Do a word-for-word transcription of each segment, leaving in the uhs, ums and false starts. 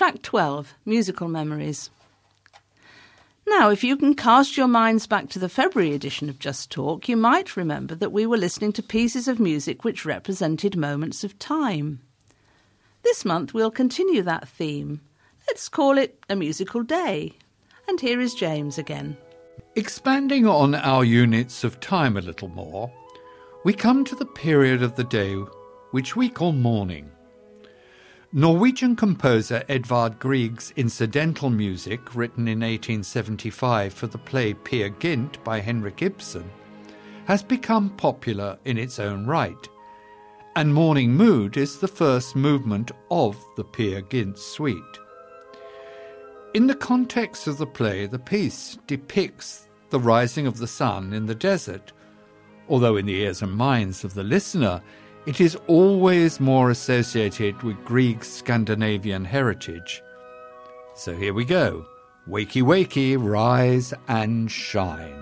Track twelve, Musical Memories. Now, if you can cast your minds back to the February edition of Just Talk, you might remember that we were listening to pieces of music which represented moments of time. This month we'll continue that theme. Let's call it a musical day. And here is James again. Expanding on our units of time a little more, we come to the period of the day which we call morning. Norwegian composer Edvard Grieg's incidental music, written in eighteen seventy-five for the play Peer Gynt by Henrik Ibsen, has become popular in its own right, and Morning Mood is the first movement of the Peer Gynt suite. In the context of the play, the piece depicts the rising of the sun in the desert, although in the ears and minds of the listener, it is always more associated with Grieg's Scandinavian heritage. So here we go. Wakey, wakey, rise and shine.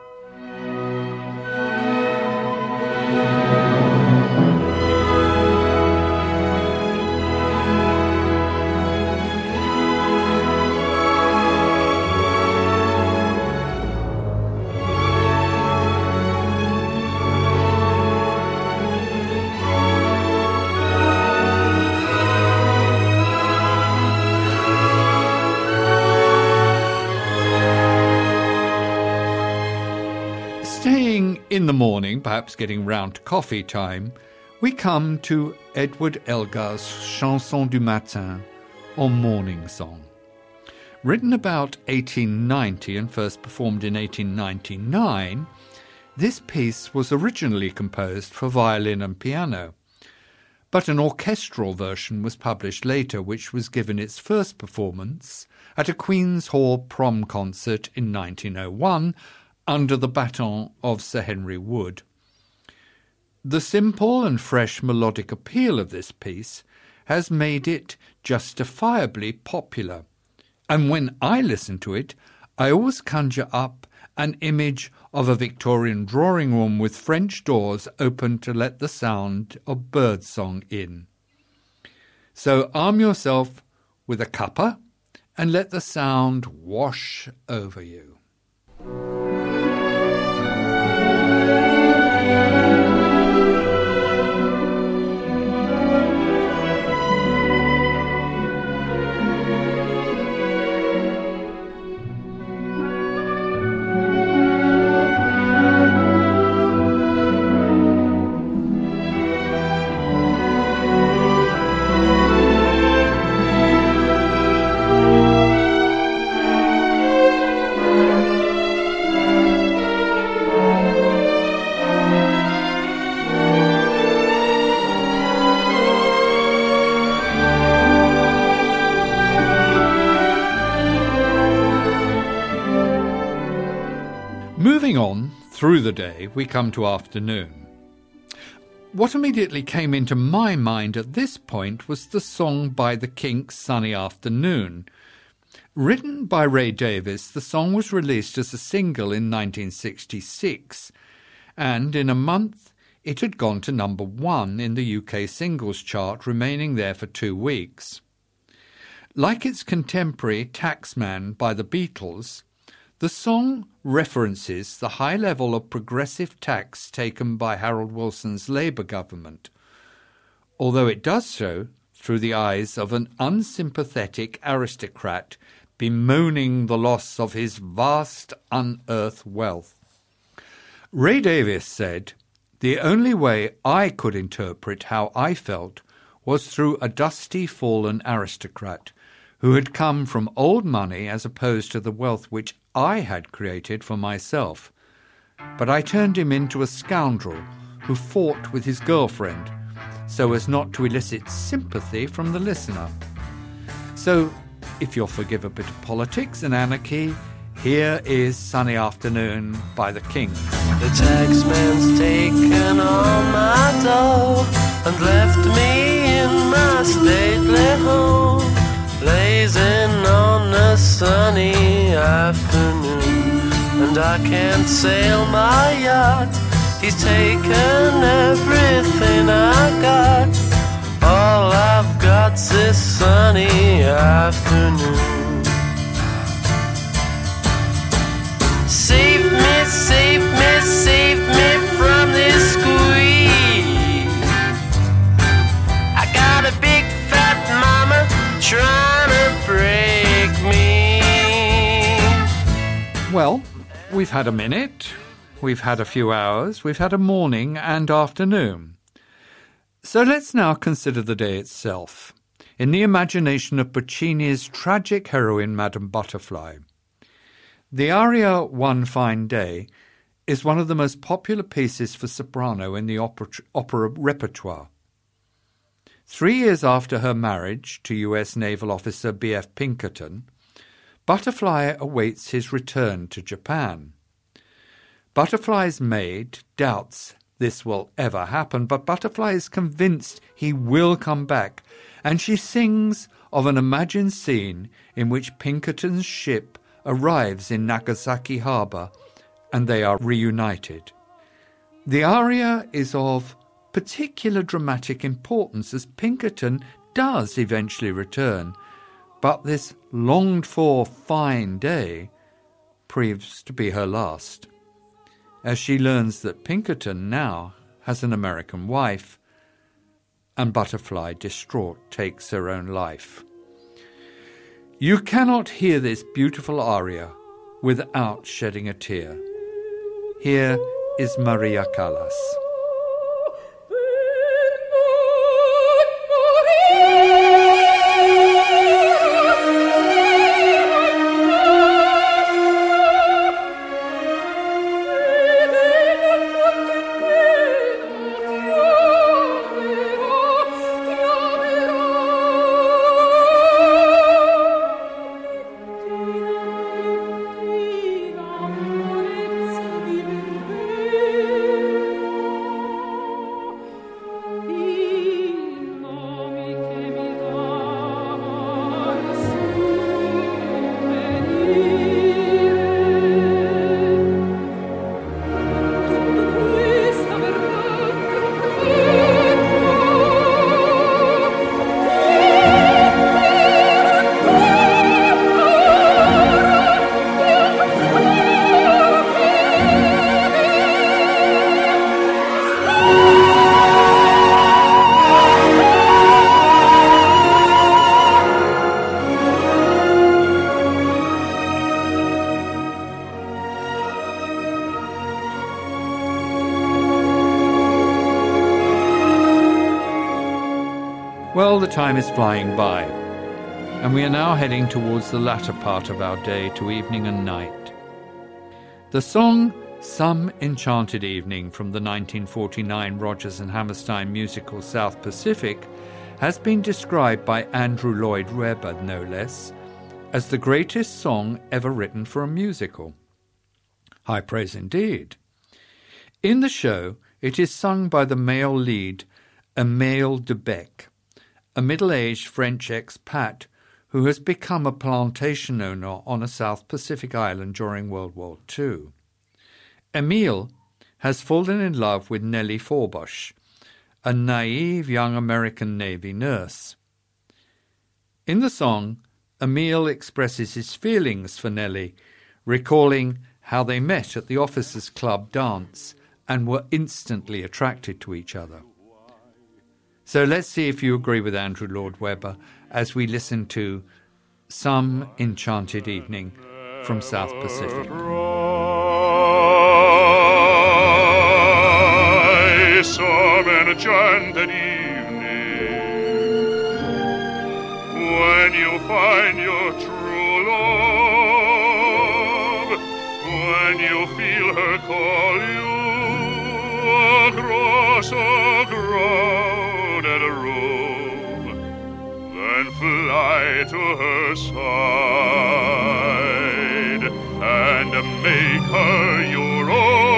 In the morning, perhaps getting round to coffee time, we come to Edward Elgar's Chanson du Matin, or Morning Song. Written about eighteen ninety and first performed in eighteen ninety-nine, this piece was originally composed for violin and piano, but an orchestral version was published later, which was given its first performance at a Queen's Hall prom concert in nineteen oh one, under the baton of Sir Henry Wood. The simple and fresh melodic appeal of this piece has made it justifiably popular, and when I listen to it, I always conjure up an image of a Victorian drawing room with French doors open to let the sound of birdsong in. So arm yourself with a cuppa and let the sound wash over you. Moving on through the day, we come to afternoon. What immediately came into my mind at this point was the song by the Kinks, Sunny Afternoon. Written by Ray Davies, the song was released as a single in nineteen sixty-six, and in a month it had gone to number one in the U K singles chart, remaining there for two weeks. Like its contemporary Taxman by the Beatles, the song references the high level of progressive tax taken by Harold Wilson's Labour government, although it does so through the eyes of an unsympathetic aristocrat bemoaning the loss of his vast unearthed wealth. Ray Davies said, "The only way I could interpret how I felt was through a dusty fallen aristocrat who had come from old money as opposed to the wealth which I had created for myself. But I turned him into a scoundrel who fought with his girlfriend so as not to elicit sympathy from the listener." So, if you'll forgive a bit of politics and anarchy, here is Sunny Afternoon by the Kinks. The taxman's taken all my dough and left me in my stately home, blazing on a sunny afternoon, and I can't sail my yacht. He's taken everything I got. All I've got's this sunny afternoon. afternoon. Save me, save me, save me from this squeeze. I got a big fat mama trying to break me. Well, we've had a minute, we've had a few hours, we've had a morning and afternoon. So let's now consider the day itself, in the imagination of Puccini's tragic heroine, Madame Butterfly. The aria One Fine Day is one of the most popular pieces for soprano in the opera, opera repertoire. Three years after her marriage to U S naval officer B F Pinkerton, Butterfly awaits his return to Japan. Butterfly's maid doubts this will ever happen, but Butterfly is convinced he will come back, and she sings of an imagined scene in which Pinkerton's ship arrives in Nagasaki harbour and they are reunited. The aria is of particular dramatic importance as Pinkerton does eventually return, but this longed-for fine day proves to be her last, as she learns that Pinkerton now has an American wife, and Butterfly, distraught, takes her own life. You cannot hear this beautiful aria without shedding a tear. Here is Maria Callas. Well, the time is flying by, and we are now heading towards the latter part of our day to evening and night. The song Some Enchanted Evening from the nineteen forty-nine Rodgers and Hammerstein musical South Pacific has been described by Andrew Lloyd Webber, no less, as the greatest song ever written for a musical. High praise indeed. In the show, it is sung by the male lead, Emile de Bec, a middle-aged French expat who has become a plantation owner on a South Pacific island during World War Two. Emile has fallen in love with Nellie Forbush, a naive young American Navy nurse. In the song, Emile expresses his feelings for Nellie, recalling how they met at the officers' club dance and were instantly attracted to each other. So let's see if you agree with Andrew Lloyd Webber as we listen to Some Enchanted Evening from South Pacific. Some enchanted evening, when you find your true love, when you feel her call you across a crowded room, then fly to her side and make her your own.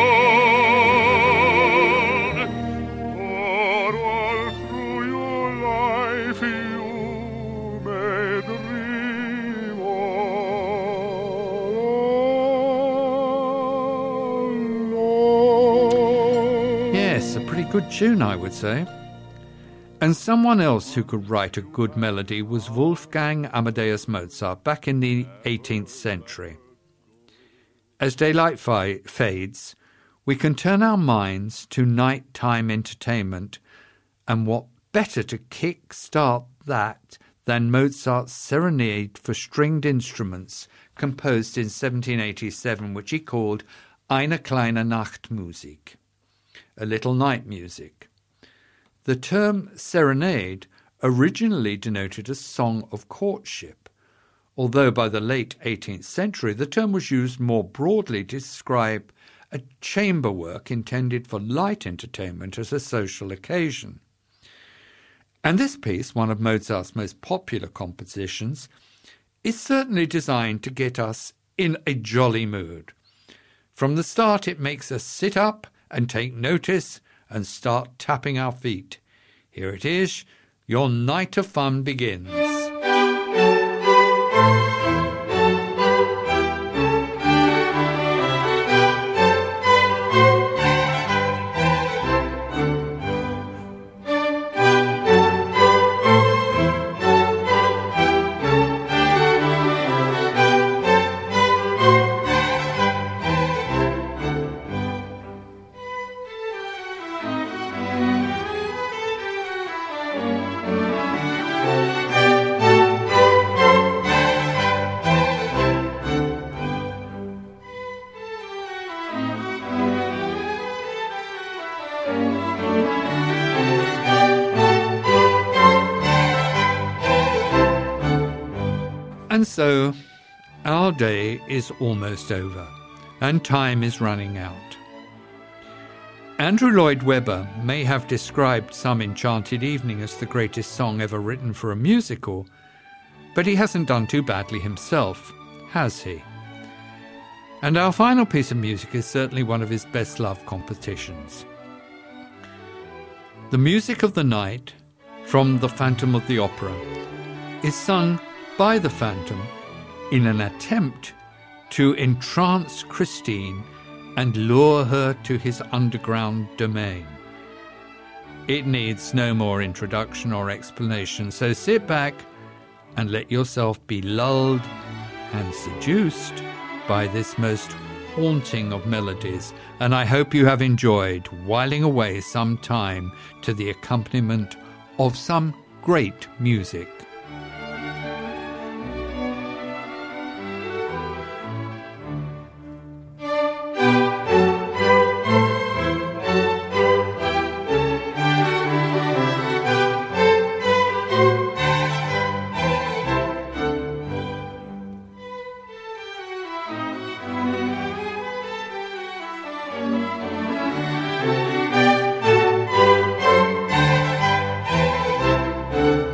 Good tune, I would say. And someone else who could write a good melody was Wolfgang Amadeus Mozart back in the eighteenth century. As daylight fi- fades, we can turn our minds to nighttime entertainment, and what better to kick-start that than Mozart's Serenade for Stringed Instruments, composed in seventeen eighty-seven, which he called Eine kleine Nachtmusik, a little night music. The term serenade originally denoted a song of courtship, although by the late eighteenth century the term was used more broadly to describe a chamber work intended for light entertainment as a social occasion. And this piece, one of Mozart's most popular compositions, is certainly designed to get us in a jolly mood. From the start it makes us sit up and take notice and start tapping our feet. Here it is, your night of fun begins. And so, our day is almost over, and time is running out. Andrew Lloyd Webber may have described Some Enchanted Evening as the greatest song ever written for a musical, but he hasn't done too badly himself, has he? And our final piece of music is certainly one of his best-loved compositions. The music of the night, from The Phantom of the Opera, is sung by the Phantom in an attempt to entrance Christine and lure her to his underground domain. It needs no more introduction or explanation, so sit back and let yourself be lulled and seduced by this most haunting of melodies, and I hope you have enjoyed whiling away some time to the accompaniment of some great music.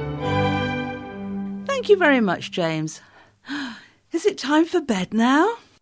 Thank you very much, James. Is it time for bed now?